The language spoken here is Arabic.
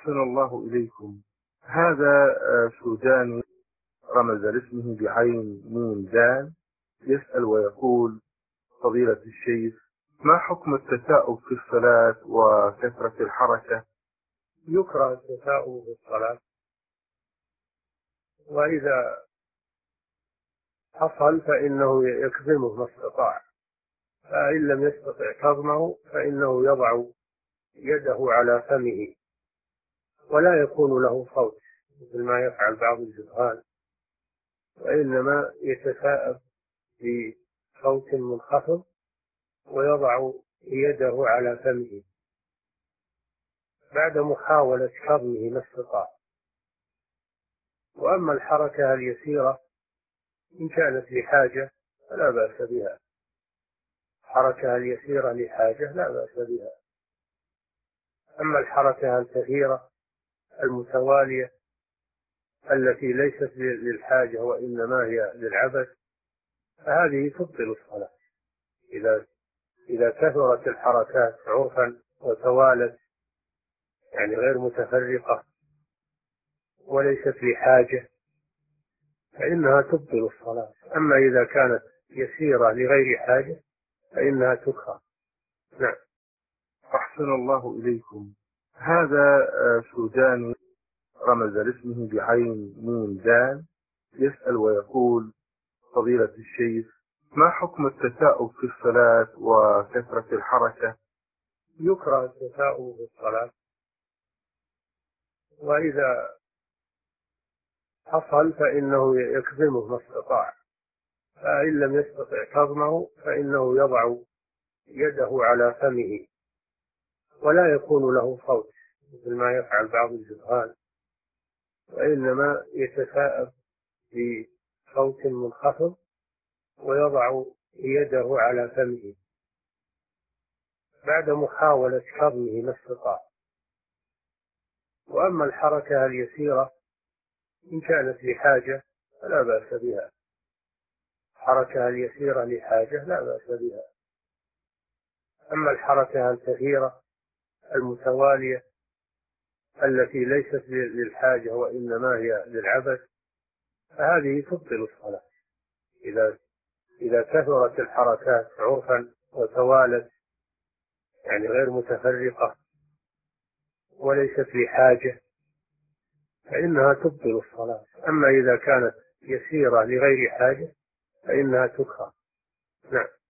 أحسن الله إليكم. هذا سوداني رمز لاسمه بعين ميم دال، يسأل ويقول: فضيلة الشيخ، ما حكم التثاؤب في الصلاة وكثرة الحركة؟ يكره التثاؤب في الصلاة، وإذا حصل فإنه يكظمه ما استطاع، فإن لم يستطع كظمه فإنه يضع يده على فمه ولا يكون له صوت مثل ما يفعل بعض الجهال، وإنما يتثاءب بصوت منخفض ويضع يده على فمه بعد محاولة كظمه ما استطاع. وأما الحركة اليسيرة إن كانت لحاجة فلا بأس بها، الحركة اليسيرة لحاجة لا بأس بها. أما الحركة الكثيرة المتوالية التي ليست للحاجة وإنما هي للعبث فهذه تبطل الصلاة. إذا كثرت الحركات عرفا وتوالت، يعني غير متفرقة وليست لحاجة، فإنها تبطل الصلاة. أما إذا كانت يسيرة لغير حاجة فإنها تكره. نعم. أحسن الله إليكم. هذا سوداني رمز لاسمه بعين ميم دال، يسأل ويقول: فضيلة الشيخ، ما حكم التثاؤب في الصلاة وكثرة الحركة؟ يكره التثاؤب في الصلاة، وإذا حصل فإنه يكظمه ما استطاع، فإن لم يستطع كظمه فإنه يضع يده على فمه ولا يكون له صوت مثل ما يفعل بعض الجهال، وإنما يتثاءب بصوت منخفض ويضع يده على فمه بعد محاولة كظمه ما استطاع. وأما الحركة اليسيرة إن كانت لحاجة فلا بأس بها، الحركة اليسيرة لحاجة لا بأس بها. أما الحركة الكثيرة المتوالية التي ليست للحاجة وإنما هي للعبث فهذه تبطل الصلاة. إذا كثرت الحركات عرفا وتوالت، يعني غير متفرقة وليست لحاجة، فإنها تبطل الصلاة. أما إذا كانت يسيرة لغير حاجة فإنها تكره. نعم.